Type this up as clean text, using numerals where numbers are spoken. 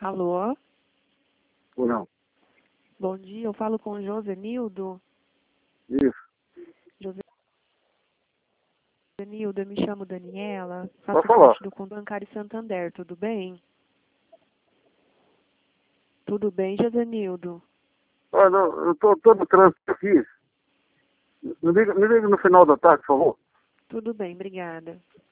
Alô? Ou não? Bom dia, eu falo com o Josenildo. Isso. Josenildo, eu me chamo Daniela, faço Pode falar. parte do Fundo Bancário Santander, tudo bem? Tudo bem, Josenildo? Olha, eu tô no trânsito aqui. Me liga no final da tarde, por favor. Tudo bem, obrigada.